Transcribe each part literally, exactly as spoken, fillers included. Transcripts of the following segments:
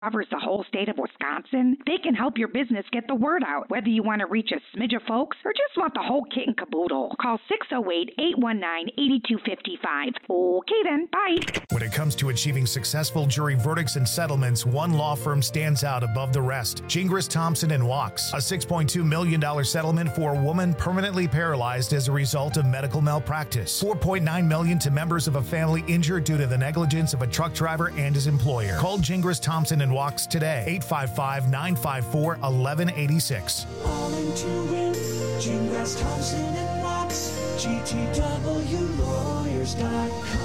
covers the whole state of Wisconsin. They can help your business get the word out, whether you want to reach a smidge of folks or just want the whole kit and caboodle. Call six oh eight, eight one nine, eight two five five. Okay then, bye. When it comes to achieving successful jury verdicts and settlements, one law firm stands out above the rest. Gingras, Thompson and Wachs. A six point two million dollars settlement for a woman permanently paralyzed as a result of medical malpractice. four point nine million dollars to members of a family injured due to the negligence of a truck driver and his employer. Call Gingras, Thompson and Wachs today. eight five five, nine five four, one one eight six. All in to win. Gingras, Thompson and Wachs. G T W lawyers dot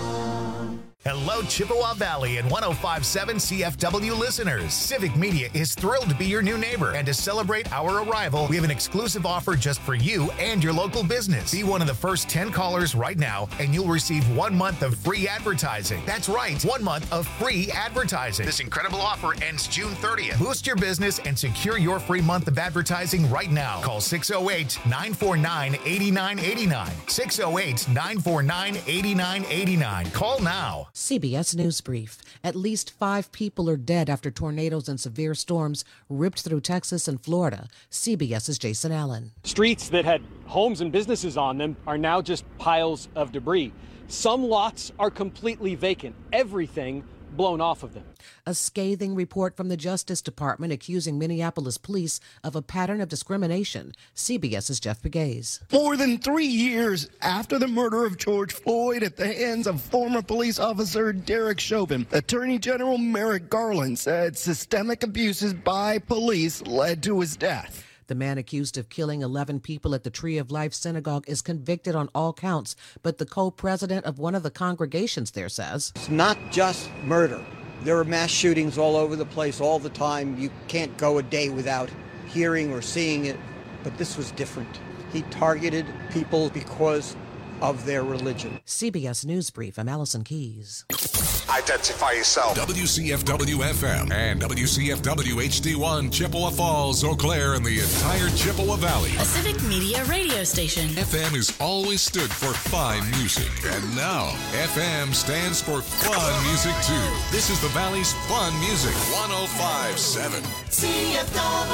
com. Hello, Chippewa Valley and one oh five point seven C F W listeners. Civic Media is thrilled to be your new neighbor, and to celebrate our arrival, we have an exclusive offer just for you and your local business. Be one of the first ten callers right now, and you'll receive one month of free advertising. That's right, one month of free advertising. This incredible offer ends June thirtieth. Boost your business and secure your free month of advertising right now. Call six oh eight, nine four nine, eight nine eight nine. six oh eight, nine four nine, eight nine eight nine. Call now. C B S News Brief. At least five people are dead after tornadoes and severe storms ripped through Texas and Florida. CBS's Jason Allen. Streets that had homes and businesses on them are now just piles of debris. Some lots are completely vacant. Everything blown off of them. A scathing report from the Justice Department accusing Minneapolis police of a pattern of discrimination. CBS's Jeff Pegues. More than three years after the murder of George Floyd at the hands of former police officer Derek Chauvin, Attorney General Merrick Garland said systemic abuses by police led to his death. The man accused of killing eleven people at the Tree of Life Synagogue is convicted on all counts, but the co-president of one of the congregations there says, it's not just murder. There are mass shootings all over the place all the time. You can't go a day without hearing or seeing it, but this was different. He targeted people because of their religion. C B S News Brief, I'm Allison Keys. Identify yourself. W C F W F M and W C F W H D one, Chippewa Falls, Eau Claire, and the entire Chippewa Valley. A Civic Media radio station. F M has always stood for fine music. And now, F M stands for fun music, too. This is the Valley's fun music. one oh five point seven. C F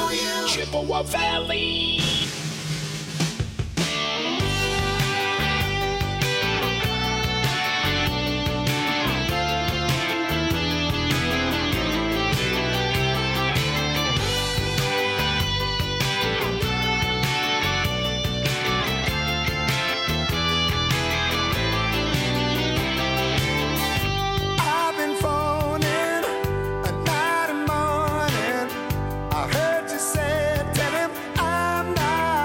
W Chippewa Valley. I heard you say, tell him I'm not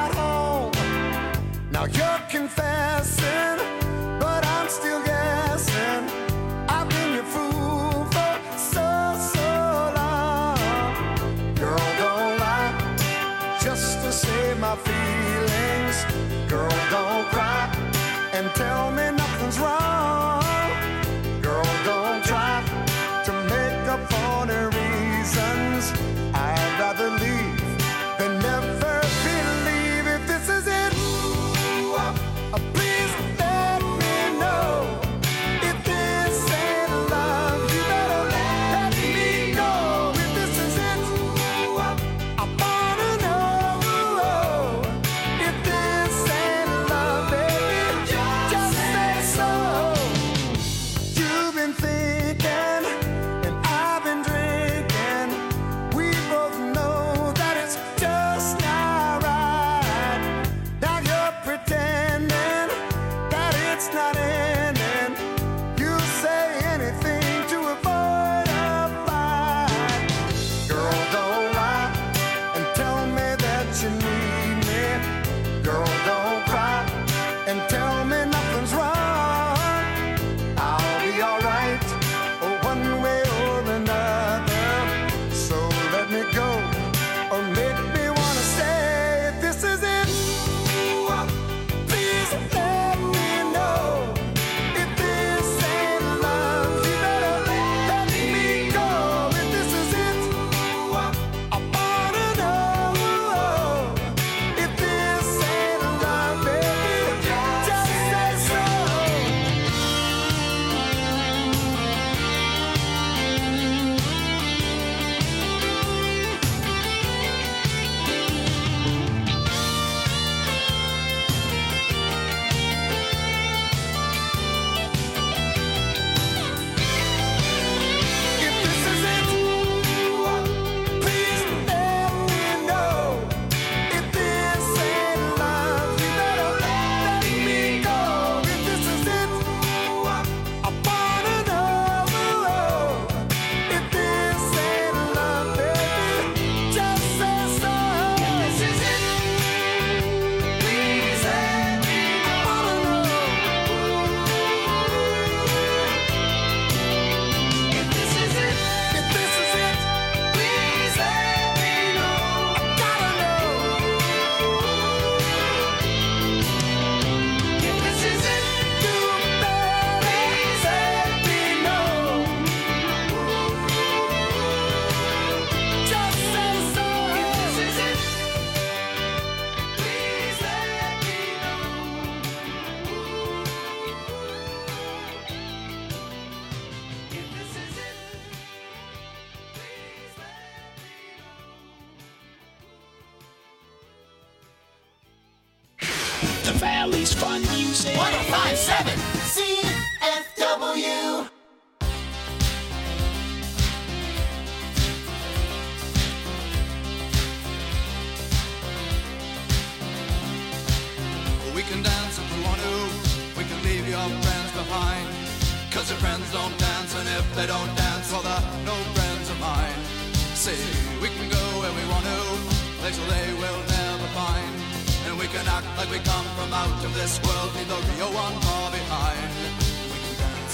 your friends behind. Cause your friends don't dance, and if they don't dance, well, they're no friends of mine. See, we can go where we want to, places they will never find. And we can act like we come from out of this world, leave the real one far behind. We can dance.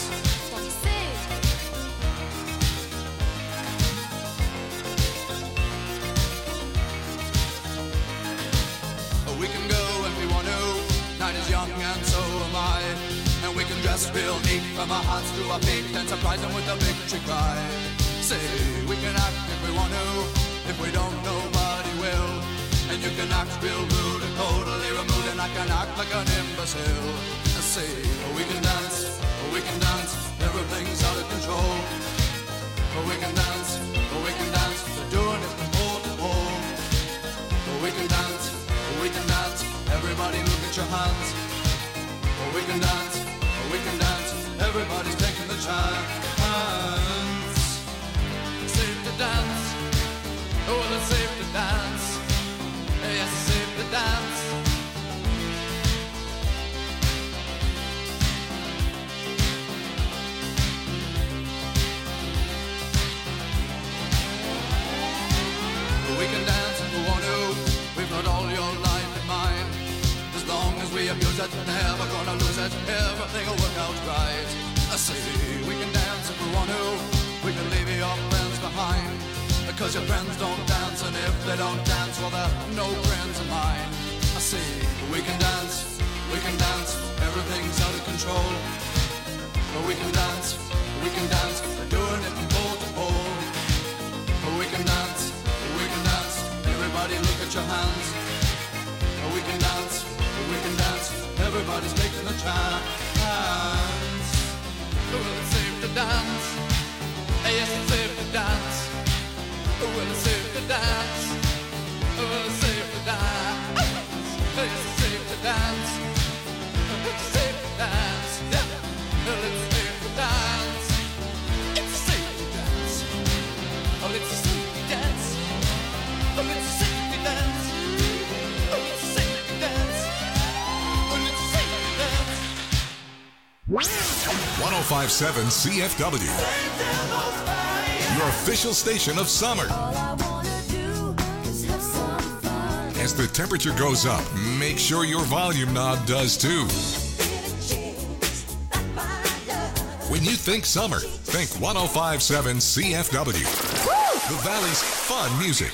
We can go if we want to, night is young and so am I. And we can dress real neat from our hearts to our feet and surprise them with a victory cry. Say, we can act if we want to, if we don't, nobody will. And you can act real rude and totally removed, and I can act like an imbecile. Say, we can dance, we can dance, everything's out of control. We can dance, we can dance, we're doing it from pole to pole. We can dance, we can dance, everybody look at your hands. We can dance, we can dance, everybody's taking the chance. It's safe to dance, oh, it's safe to dance. Yes, it's safe to dance. We can dance if we want to, we've got all your life in mind. As long as we abuse it, never gonna lose it, everything will work out right. I say, we can dance if we want to, we can leave your friends behind. Because your friends don't dance, and if they don't dance, well, they're no friends of mine. I say, we can dance, we can dance, everything's out of control. But we can dance, we can dance, we're doing it from pole to pole. But we can dance, we can dance, everybody look at your hands. But we can dance, we can dance, everybody's taking the chance. Well, it's safe to dance, yes, it's safe to dance. Well, it's safe to dance. Well, it's safe to dance. It's safe to dance. It's safe to dance. Yeah. Well, it's safe to dance. It's safe to dance. Oh, it's safe to dance. Oh, it's safe to dance. Oh, it's safe to dance. Oh, it's safe to dance. one oh five point seven C F W. Your official station of summer. As the temperature goes up, make sure your volume knob does too. When you think summer, think one oh five point seven C F W. The Valley's fun music.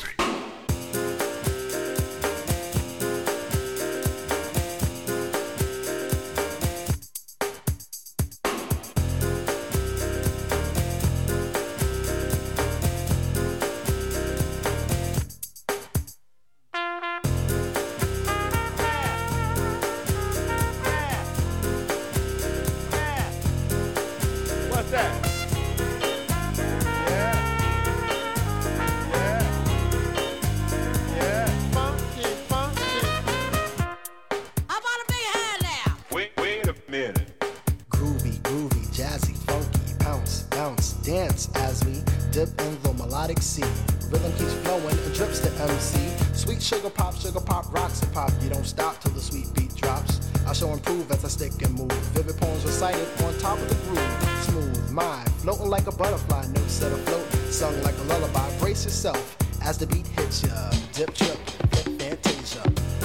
As the beat hits ya, dip, trip, flip, fantasia.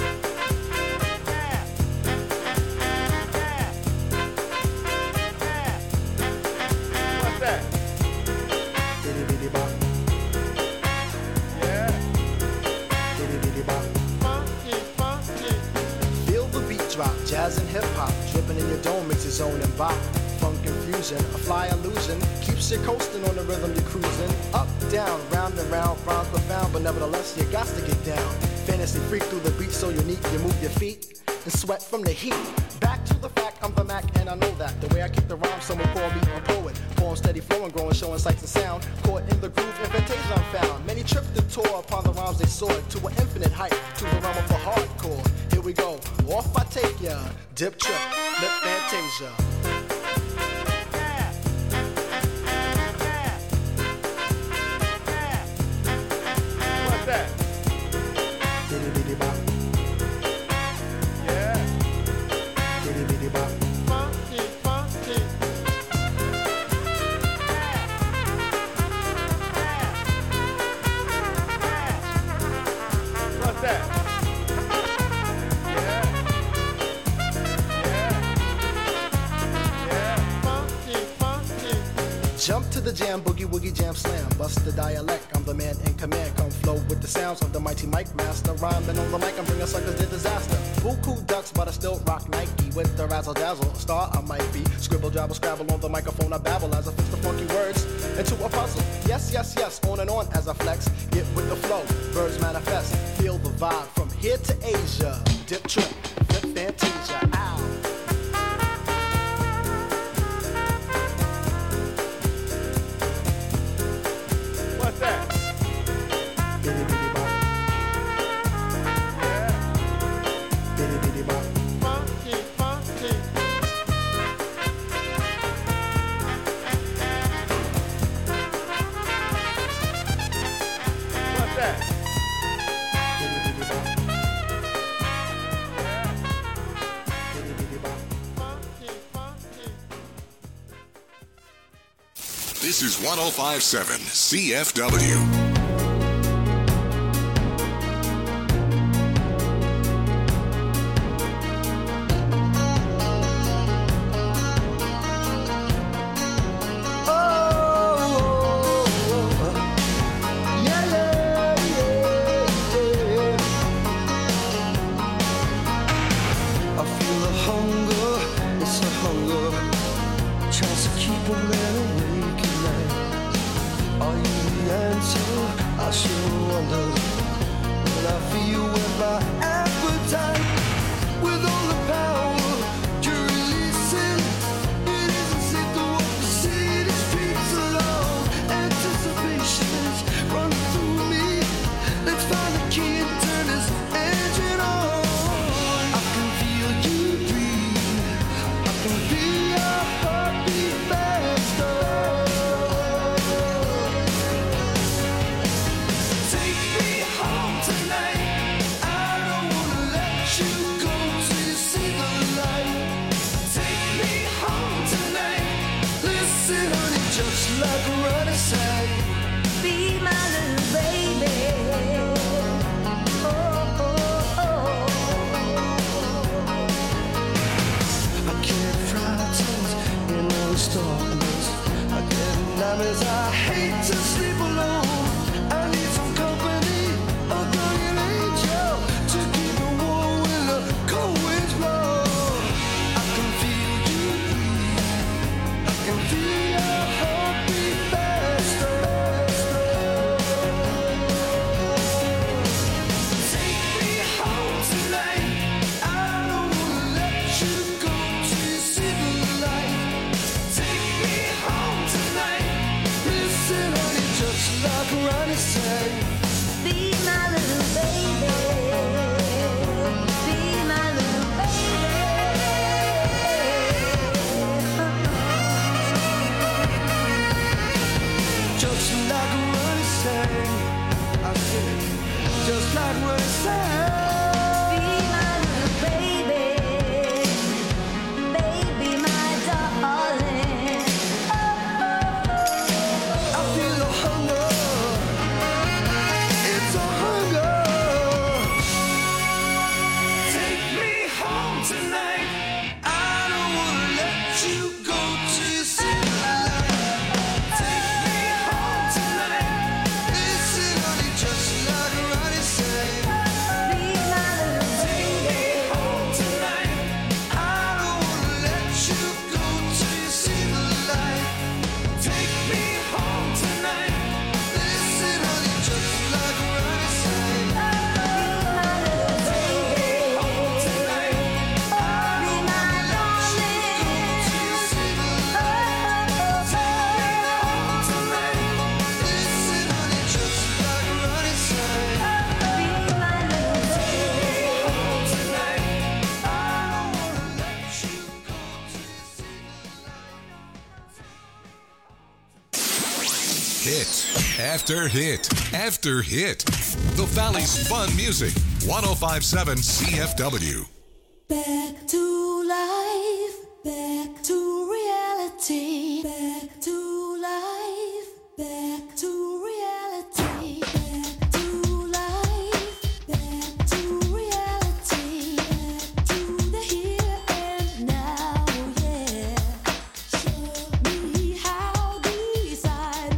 What's that? Bitty bitty bop. Yeah. Bitty bitty bop. Funky, funky. Feel the beat drop, jazz and hip hop, dripping in your dome makes its own and bop. Funk confusion, a fly illusion, keeps you coasting on the rhythm you're cruising. Up, down, round and round, rhymes profound, but nevertheless you got to get down. Fantasy freak through the beat so unique, you move your feet and sweat from the heat. Back to the fact, I'm the Mac and I know that. The way I kick the rhyme, someone call me a poet. Form steady flowing, growing, showing sights and sound. Caught in the groove, invitation I'm found. Many tripped and tore upon the rhymes they soared to an infinite height, to the realm of the hardcore. Here we go, off I take ya, dip, trip, lip, fantasia. That. Bitty bitty bop. Yeah. Bitty bitty bop. Funky, funky. bam, boogie woogie jam slam. Bust the dialect, I'm the man in command. Come flow with the sounds of the mighty Mike Master. Rhyming on the mic, I'm bringing suckers to disaster. Buku ducks, but I still rock Nike with the razzle dazzle. Star I might be. Scribble, jabble, scrabble on the microphone. I babble as I fix the funky words into a puzzle. Yes, yes, yes, on and on as I flex. Get with the flow, birds manifest. Feel the vibe from here to Asia. Dip trip, flip fantasia. Ow. What's that? Bitty bitty bop. Yeah. Bitty bitty bop. Funky, funky. What's that? Bitty bitty bop. Yeah. Bitty bitty bop. Funky, funky. This is one oh five point seven C F W. I feel a hunger, it's a hunger. Tries to keep a man awake at night. Are you the answer? I sure wonder. When I feel with my appetite, with all the power you're releasing, it isn't safe to walk the city streets alone. Anticipation's running through me. Let's find the key and turn this engine on. I can feel you breathe. I can feel your heartbeat faster. Take me home tonight. I don't wanna let you go till you see the light. Take me home tonight. Listen, honey, just like Ronnie said. Be my little baby. Oh, oh, oh. I get frightened in all this darkness. I get nightmares. I hate to sleep alone. I need some company, a guardian angel to keep me warm when the cold winds blow. I can feel you breathe. I can feel your heartbeat faster. Take me home tonight. I don't wanna let you go till you see the light. Take me home tonight. Listen, honey, just like Ronnie said. Be my little baby. Be my little baby. Just like Ronnie said. I said, just like Ronnie said. Be my little baby. Baby, my darling. I feel the hunger. It's a hunger. Take me home tonight. I don't wanna let you go till you see the light. Take me home tonight. Listen, honey, just like Ronnie said. Be my little baby. Take me home tonight. I don't wanna let you go till you see the light. Take me home tonight. Listen, honey, just like Ronnie said. Be my little baby. Home tonight. I don't wanna let you go till you see the light. Take me home tonight. Listen, honey, just like Ronnie said. Be my little baby. Home tonight. I don't wanna let you go till you see the light. Hit after hit after hit. The Valley's fun music. one oh five point seven C F W. Back to life, back to reality, back to life, back to reality, back to life, back to reality, back to the here and now, yeah. Show me how these eyes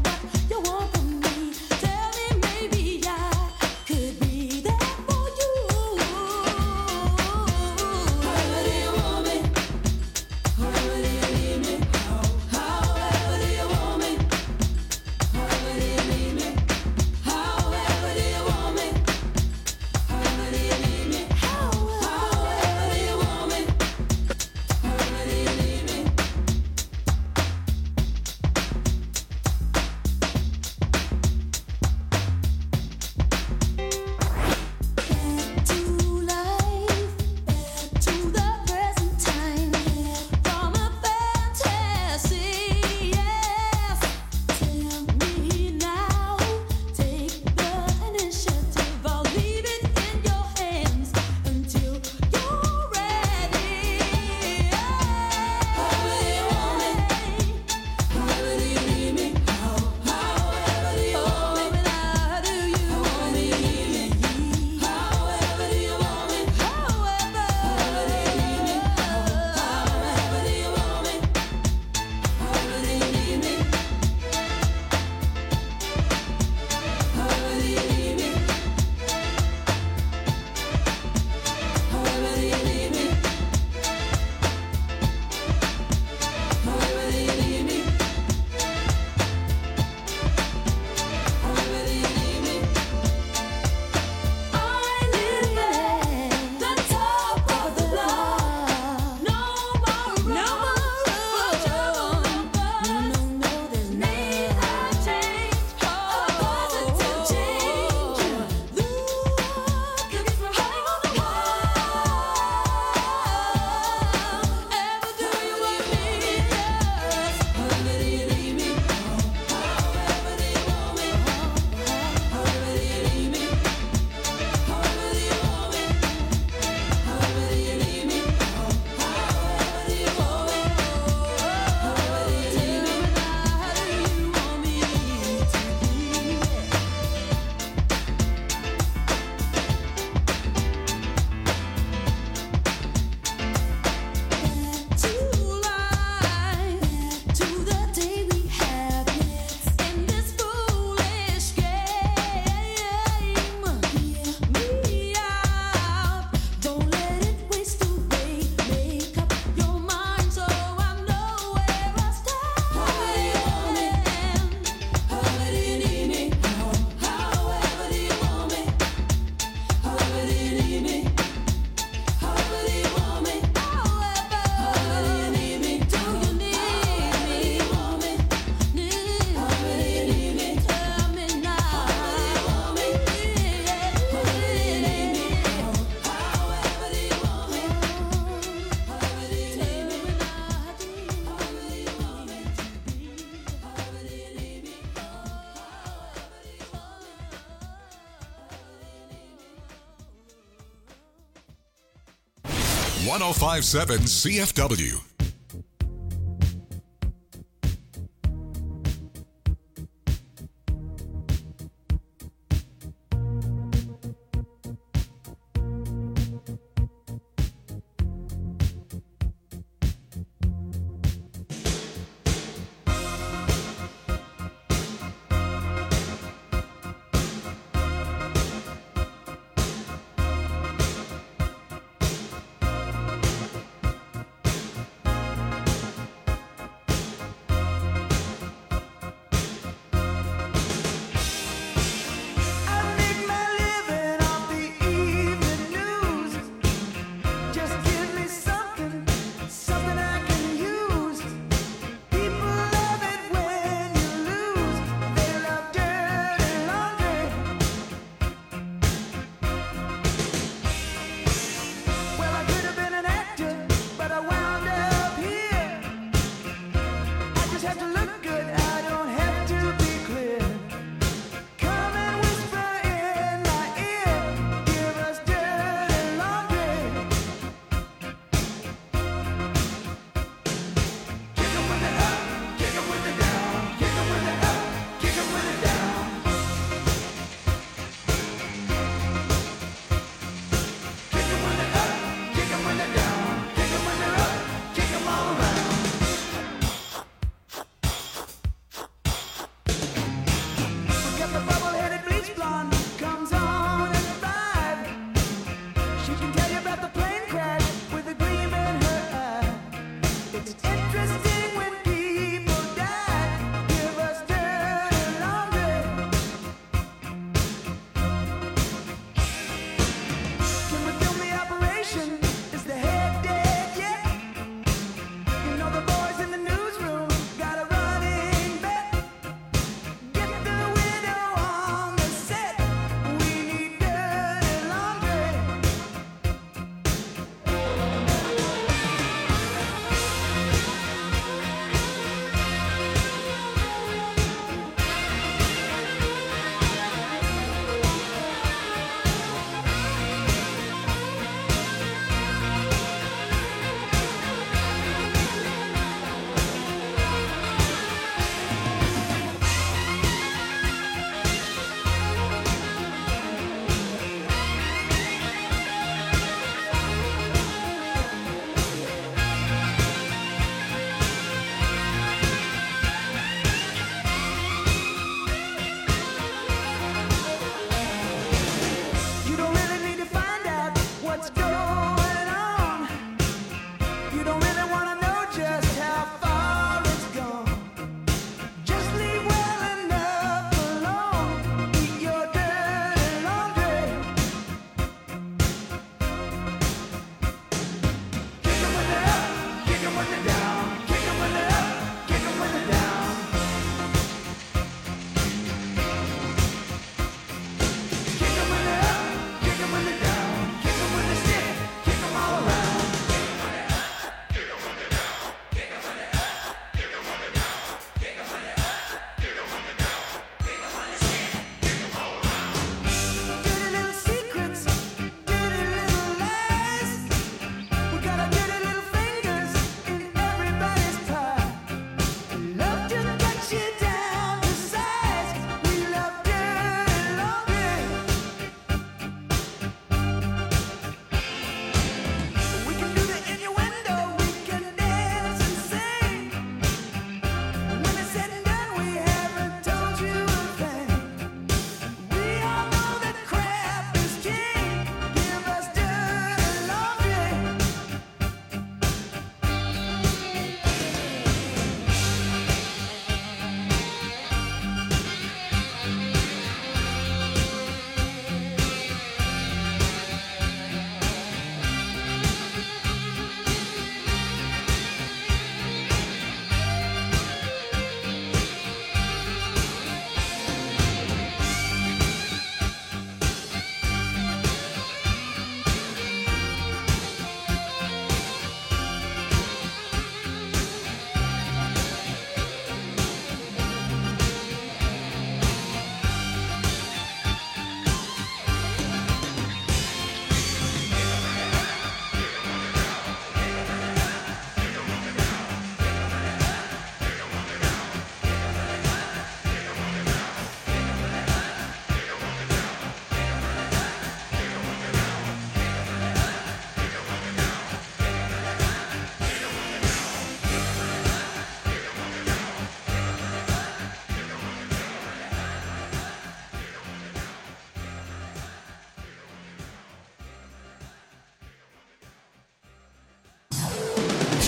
one oh five point seven C F W.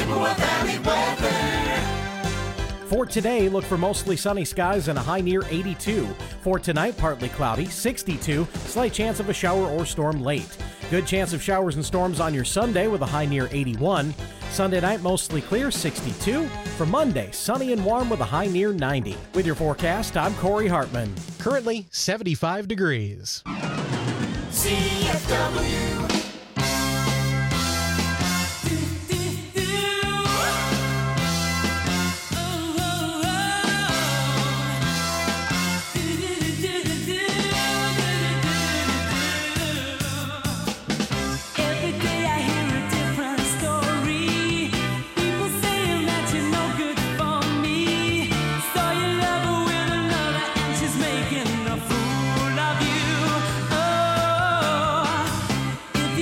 Chippewa Valley weather. For today, look for mostly sunny skies and a high near eighty-two. For tonight, partly cloudy, sixty-two, slight chance of a shower or storm late. Good chance of showers and storms on your Sunday with a high near eighty-one. Sunday night, mostly clear, sixty-two. For Monday, sunny and warm with a high near ninety. With your forecast, I'm Corey Hartman. Currently seventy-five degrees. C F W. Making a fool of you. Oh,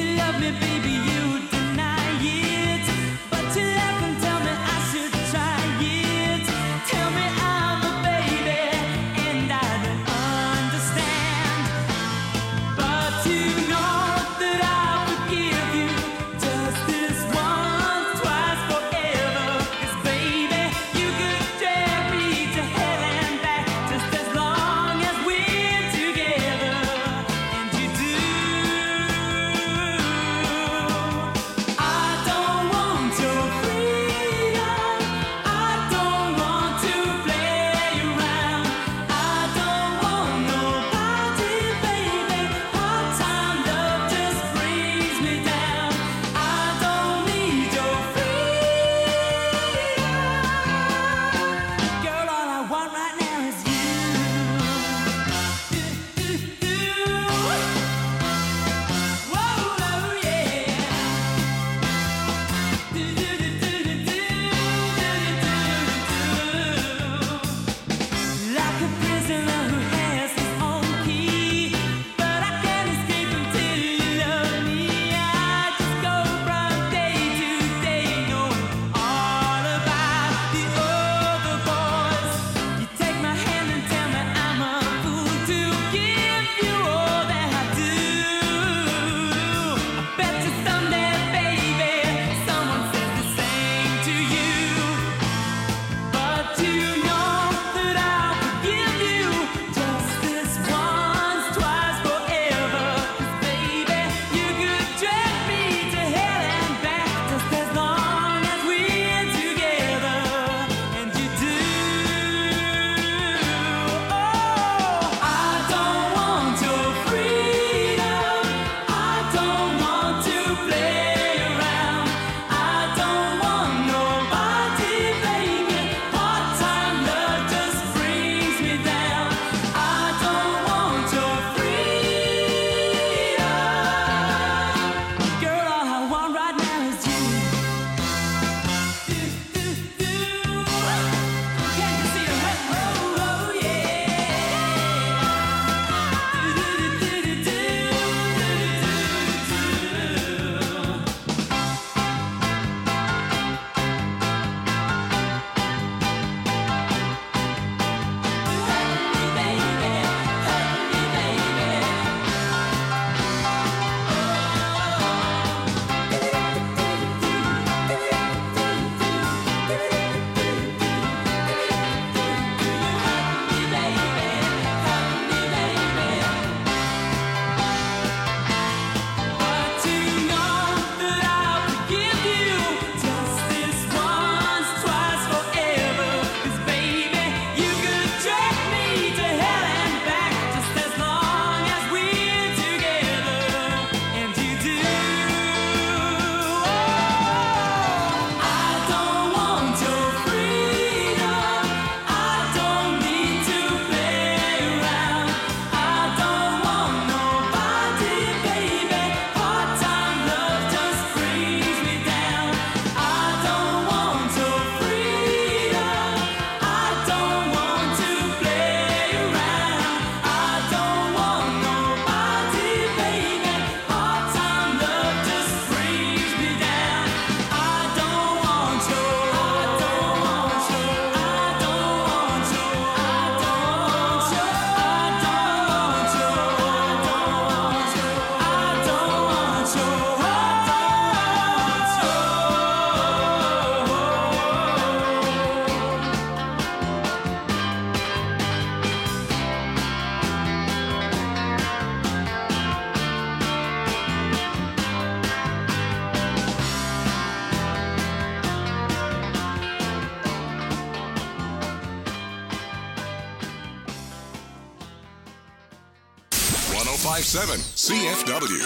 oh five seven C F W.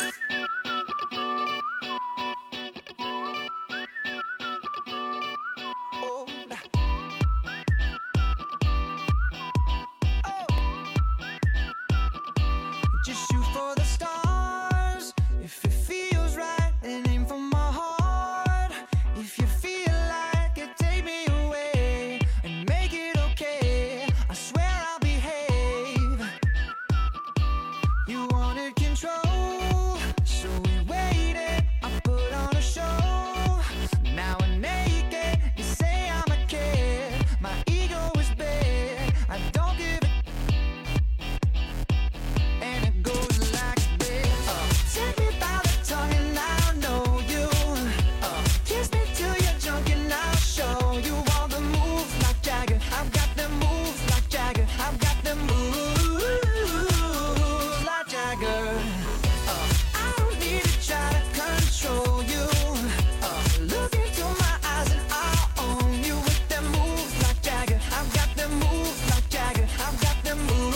Just shoot for the stars. If it feels right, then aim for my heart. If you feel like it, take me away and make it okay. I swear I'll behave. You wanted control, so we waited. I put on a show. Now I'm naked. You say I'm a kid. My ego is big. I don't give a and it goes like this. Uh, take me by the tongue and I'll know you. Uh, kiss me till you're drunk and I'll show you all the moves like Jagger. I've got the moves like Jagger. I've got the moves like Jagger. Uh, I don't need to try to control you. Uh, look into my eyes and I'll own you with the moves like Jagger. I've got the moves like Jagger. I've got the moves.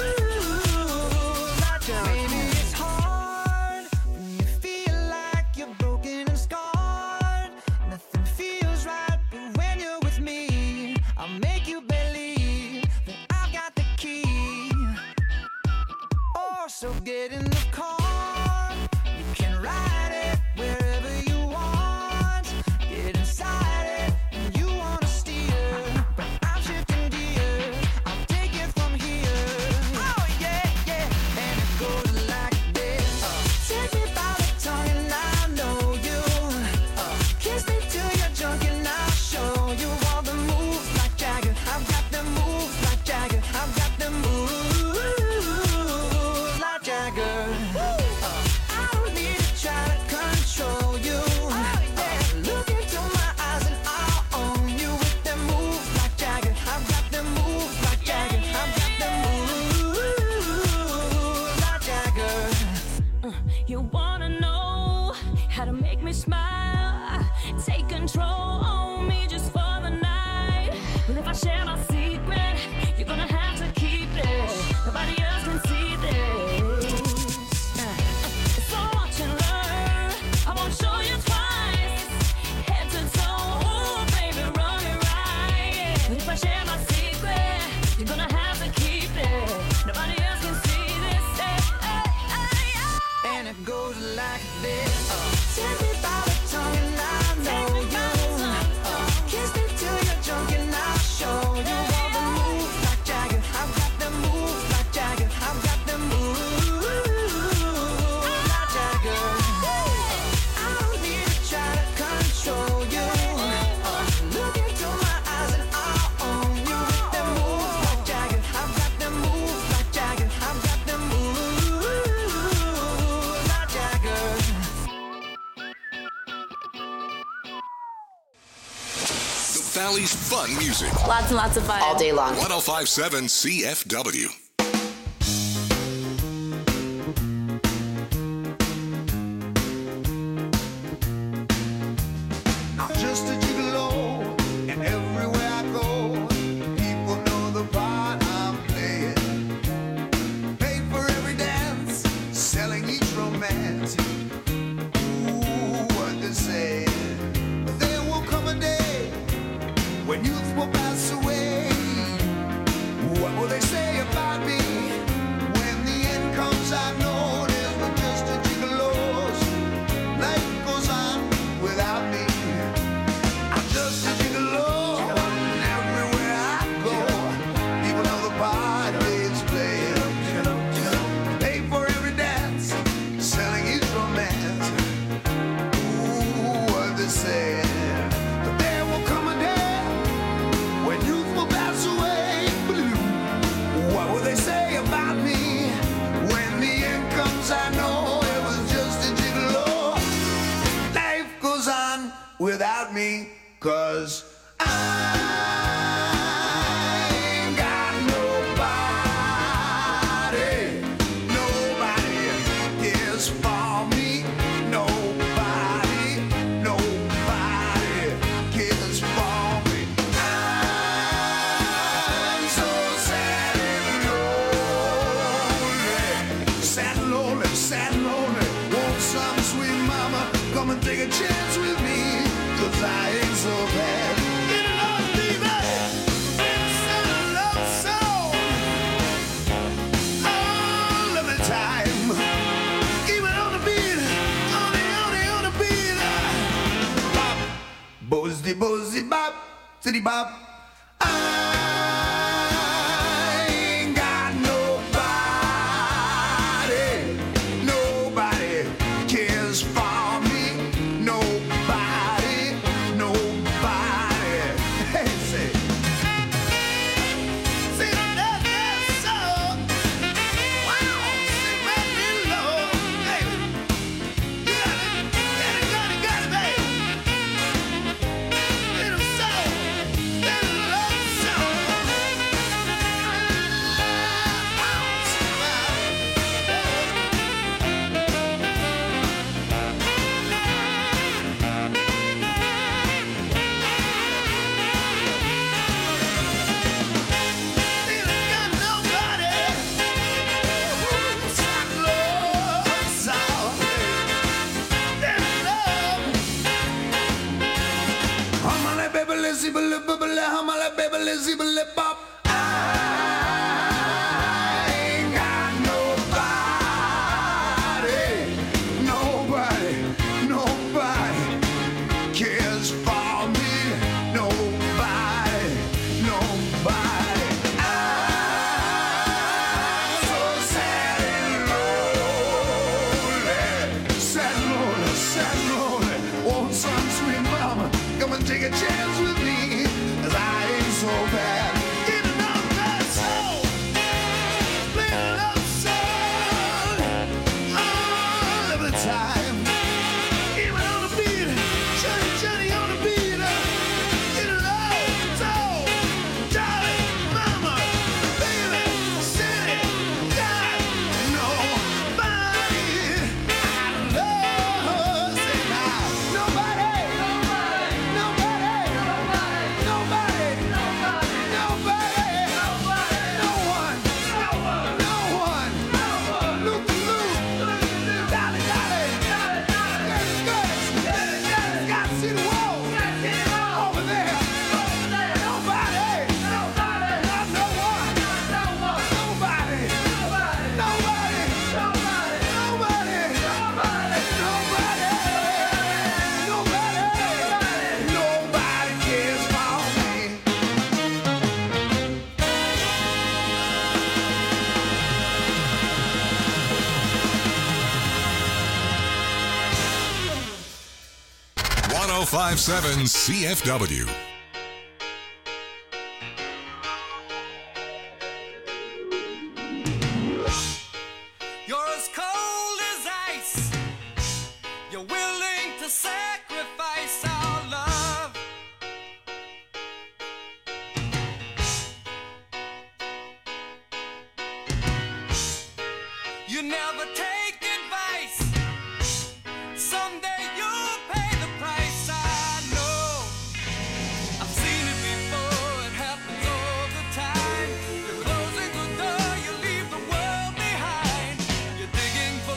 Maybe it's hard when you feel like you're broken and scarred. Nothing feels right, but when you're with me, I'll make you believe that I've got the key. Oh, so get in the car. You can ride it wherever you want. Get inside it and you wanna steer, but I'm shifting gears. I'll take it from here. Oh yeah, yeah, and it goes like this. Uh, take me by the tongue and I know you. Uh, kiss me till you're drunk and I'll show you all the moves like Jagger. I've got the moves like Jagger. I've got the moves like Jagger. Uh, I don't need to try to control you. Uh, look into my eyes and I'll own you with the moves like Jagger. I've got the moves like Jagger. I've got the moves like Jagger. You wanna know how to make me smile? Take control on me just for the night. But if I share my secret, you're gonna have to keep it. Nobody else can see this. So watch and learn. I won't show you twice. Head to toe, ooh, baby, run it right. But if I share my secret, you're gonna have to keep it. Nobody else can see this. Hey, hey, hey, hey. And it goes like this. Uh, take me by the tongue and I know you. Uh, kiss me till you're drunk and I'll show you all the moves like Jagger. I've got the moves like Jagger. I've got the moves like Jagger. Uh, I don't need to try to control you. Uh, look into my eyes and I'll own you with the moves like Jagger. I've got the moves like Jagger. I've got the moves like Jagger. The Valley's fun music. Lots and lots of fun. All day long. one oh five seven C F W. I'm just a gigolo, and everywhere I go, people know the part I'm playing. Paid for every dance, selling each romance. Ooh, what they say. But there will come a day when youth will pass away. What will they say about me when the end comes? I know there's but just a gigolo's. Life goes on without me. I'm just a gigolo, and everywhere I go, people know the part it's playing. Pay for every dance, selling each romance. Ooh, what they say. But there will come a day when youth will pass away. What will they say about me when the end comes? I know it was just a gigolo. Life goes on without me, 'cause I ain't got nobody. Nobody cares for me. Nobody, nobody cares for me. I'm so sad and lonely. sad and lonely, sad and lonely. Want some sweet mama, come and take a chance with me, 'cause I ain't so bad. Get along, baby. It's a love song all of the time. Keep it on the beat, on the, on the, on the beat. Bop, bozzy, bozzy, bop, city bop. I ain't got nobody, nobody cares for me, nobody, nobody. Hey, say, say that, that song. Wow, sing that real low, baby. You got it, got it, got it, got it, baby. Little soul, little love song. I ain't got nobody, nobody, nobody cares for me, nobody, nobody. I'm so sad and lonely, sad and lonely, sad and lonely. Want some sweet mama, come and take a chance with me, 'cause I ain't so bad. Get enough that soul, play a love song all of the time. Even on the beat, Johnny, Johnny on the beat. Get enough soul, darling, mama, baby, city, got nobody I love. Say now, nobody, nobody, nobody, nobody, nobody, nobody, no one, no one, no one, look, look, dolly, dolly, good, good, got to see the wall over there, nobody, nobody, not no one, nobody, nobody, nobody, nobody, nobody, nobody, nobody cares for me. one oh five point seven C F W. You're as cold as ice. You're willing to sacrifice our love. You never take advice. Someday you'll pay the price. I know. I've seen it before. It happens all the time. You're closing the door. You leave the world behind. You're digging for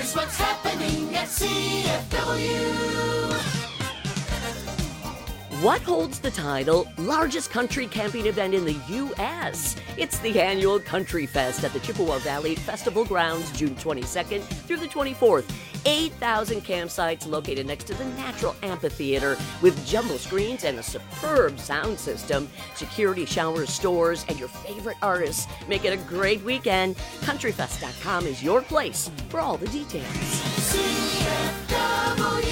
Here's what's happening at C F W. What holds the title largest country camping event in the U S? It's the annual Country Fest at the Chippewa Valley Festival Grounds, June twenty-second through the twenty-fourth. eight thousand campsites located next to the Natural Amphitheater with jumbo screens and a superb sound system, security showers, stores, and your favorite artists. Make it a great weekend. country fest dot com is your place for all the details. C F W.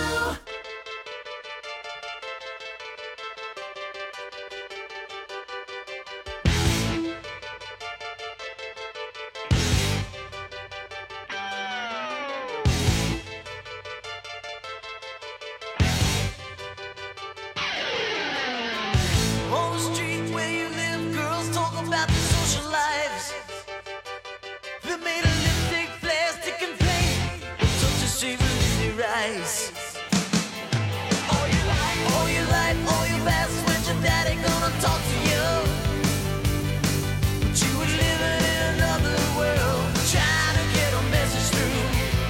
On the street where you live, girls talk about their social lives. They made a lipstick, plastic, and paint. Touch a shaver in their eyes. All your life, all your life, all your past, when your daddy gonna talk to you. But you were living in another world, trying to get a message through.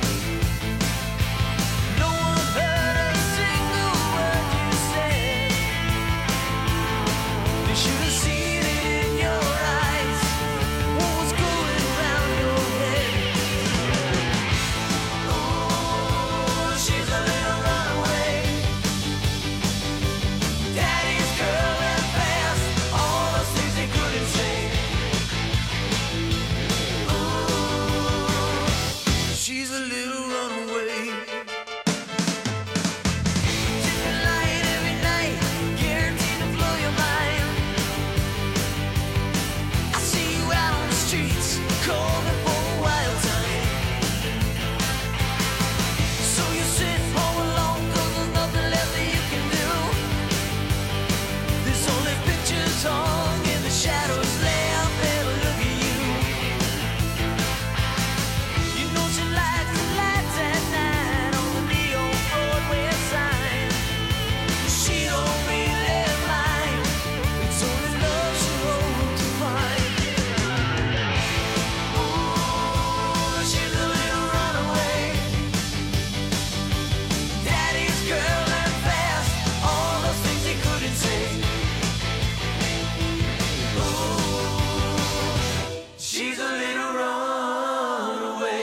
No one heard a single word you said. They should have seen it in your eyes. What was going around your head? Oh, she's a little runaway. Daddy's girl and fast. All those things they couldn't say. Oh, she's a little runaway. Different light every night, guaranteed to blow your mind. I see you out on the streets, calling for a wild time. So you sit home alone, 'cause there's nothing left that you can do. There's only pictures hung in the shadows, left there to look at you. You know she likes the lights at night on the neon Broadway sign. She don't really mind, it's only love she hopes to find. Ooh, she's a little runaway. Daddy's girl and fast, all those things they couldn't say. Ooh, she's a little runaway.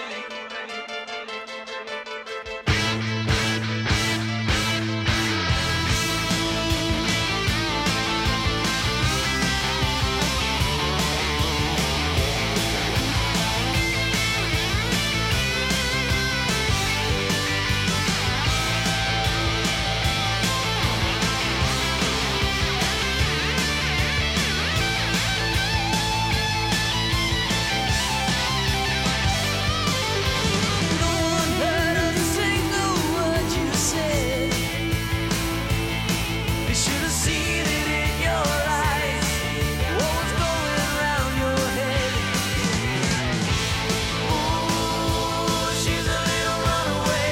No one heard a single word you said. They should have seen it in your eyes. What was going around your head? Ooh, she's a little runaway.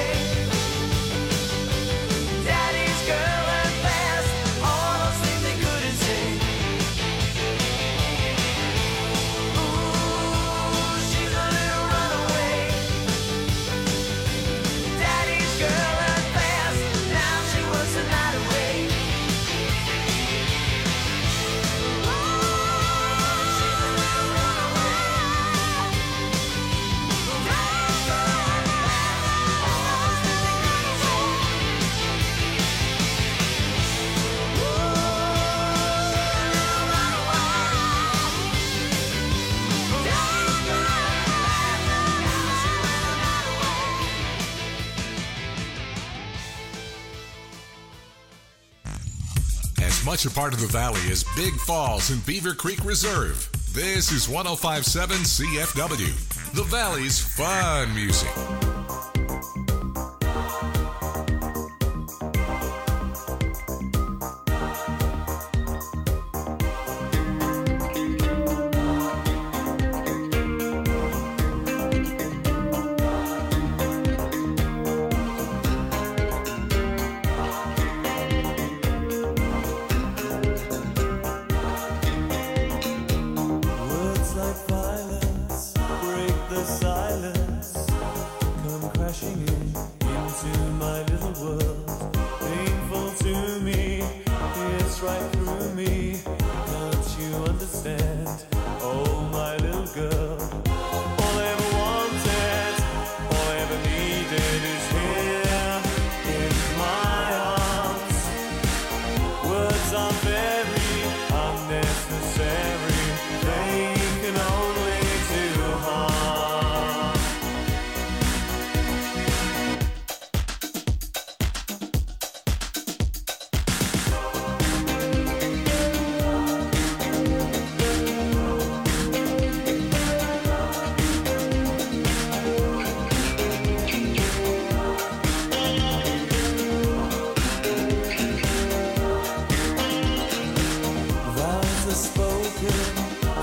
Daddy's girl and fast, all those things they couldn't say. Ooh, she's a little runaway. Daddy's girl and fast, now she wants the night away. As much a part of the valley as Big Falls and Beaver Creek Reserve, this is one oh five point seven C F W, the Valley's fun music. Words like violence break the silence.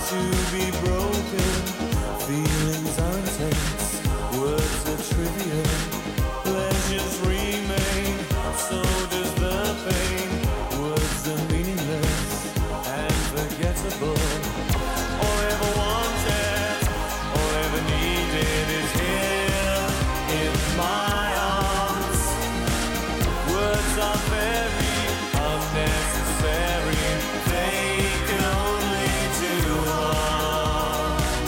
to be broken. Feelings are intense, words are trivial. Pleasures remain, so does the pain. Words are meaningless and forgettable. All I ever wanted, all I ever needed is here in my arms. Words are very unnecessary, they can only do harm.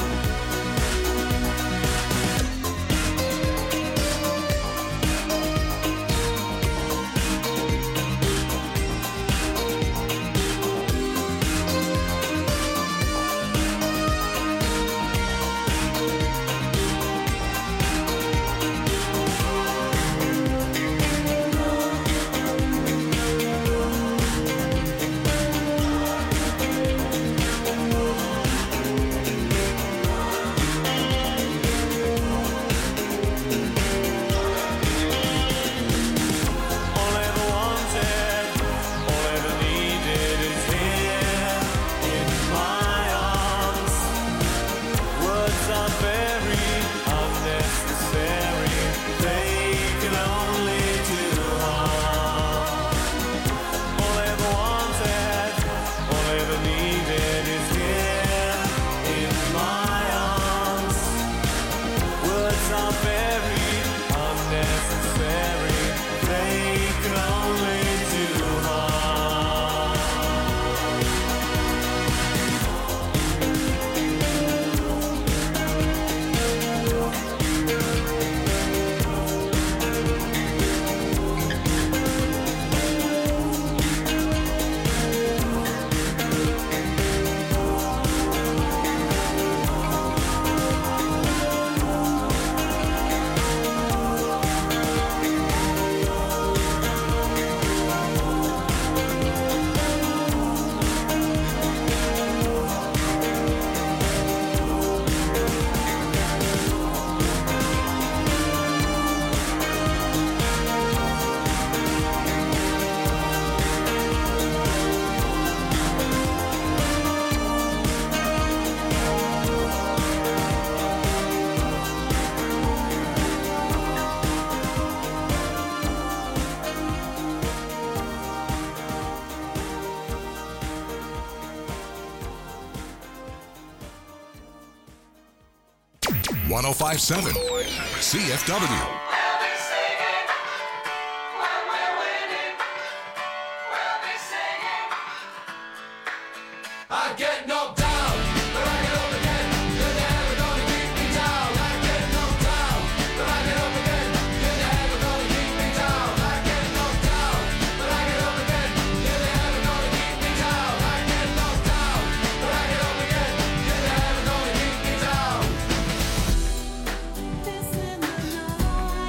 All I ever wanted, all I ever needed is here in my arms. Words are very unnecessary, they can only do harm. All I ever wanted, all I ever needed is here in my arms. Words are very unnecessary, they can only do harm. one oh five point seven C F W. I get knocked down, but I get up again. You're never gonna keep me down. I get knocked down, but I get up again. You're never gonna keep me down. I get knocked down, but I get up again. You're never gonna keep me down. I get knocked down, but I get up again. You're never gonna keep me down. This in the night.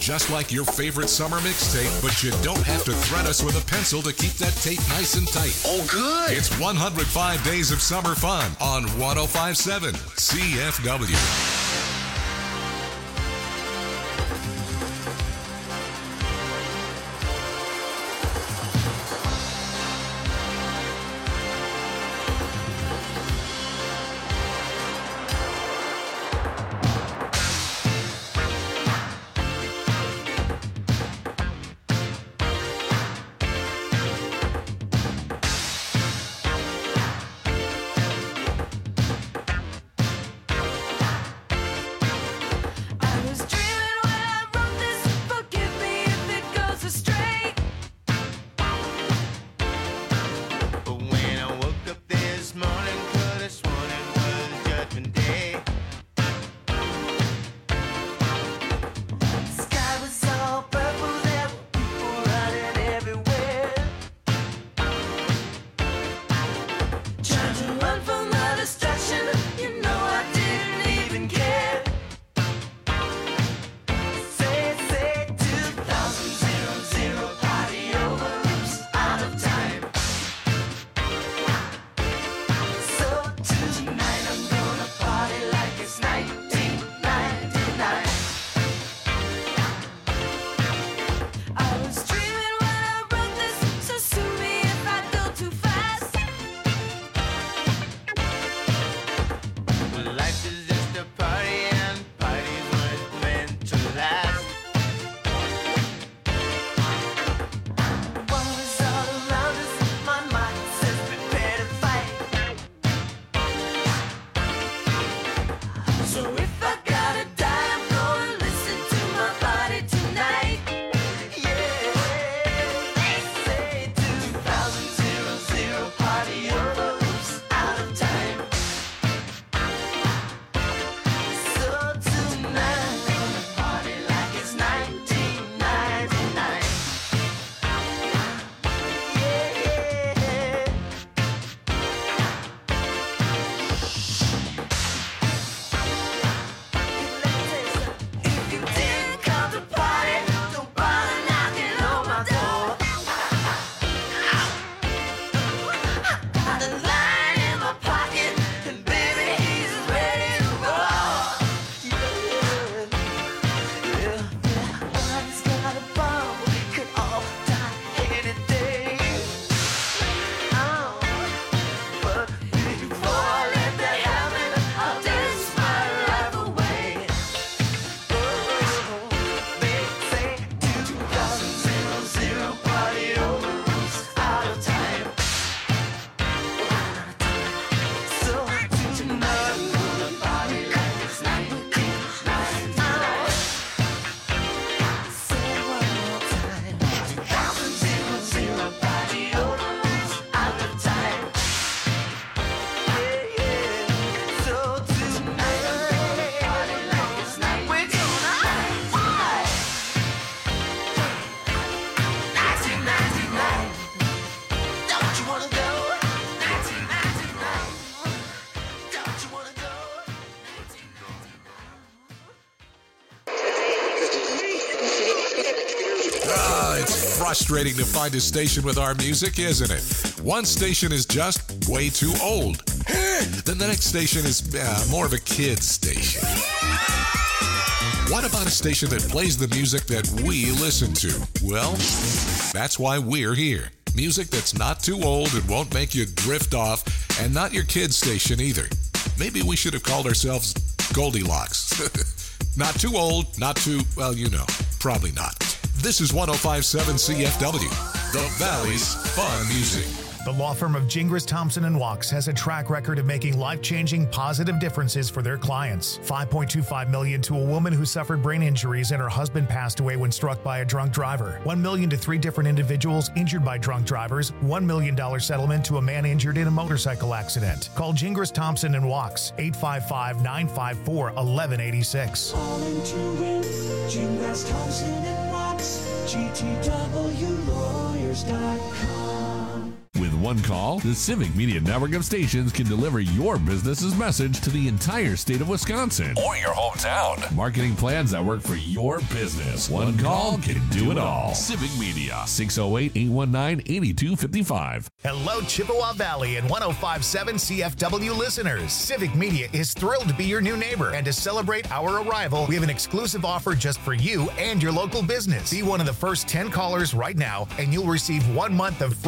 just like your favorite summer mixtape, but you don't have to thread us with a pencil to keep that tape nice and tight. Oh, good. It's one hundred five Days of Summer Fun on one oh five point seven C F W. Frustrating to find a station with our music, isn't it? One station is just way too old. Then the next station is uh, more of a kid's station. What about a station that plays the music that we listen to? Well, that's why we're here. Music that's not too old and won't make you drift off, and not your kid's station either. Maybe we should have called ourselves Goldilocks. Not too old, not too, well, you know, probably not. This is one oh five point seven C F W, the Valley's fun music. The law firm of Gingras, Thompson and Wachs has a track record of making life-changing positive differences for their clients. five point two five million dollars to a woman who suffered brain injuries and her husband passed away when struck by a drunk driver. one million dollars to three different individuals injured by drunk drivers. one million dollars settlement to a man injured in a motorcycle accident. Call Gingras, Thompson and Wachs, eight five five, nine five four, one one eight six. Calling to win, Gingras, Thompson and Wachs, G T W lawyers dot com. With one call, the Civic Media network of stations can deliver your business's message to the entire state of Wisconsin Or your hometown. Marketing plans that work for your business. One call can do it all. Civic Media. six oh eight, eight one nine, eight two five five. Hello, Chippewa Valley and one oh five point seven C F W listeners. Civic Media is thrilled to be your new neighbor, and to celebrate our arrival, we have an exclusive offer just for you and your local business. Be one of the first ten callers right now, and you'll receive one month of free